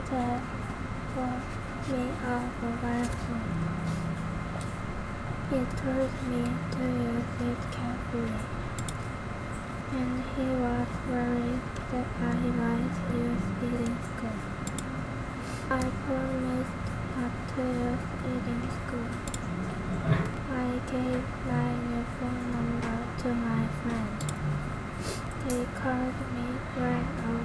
that for me of a rifle. He told me to use it carefully, and he was worried that I might use it in school. I promised not to use it in school. I gave my new phone number to my friend. They called me when a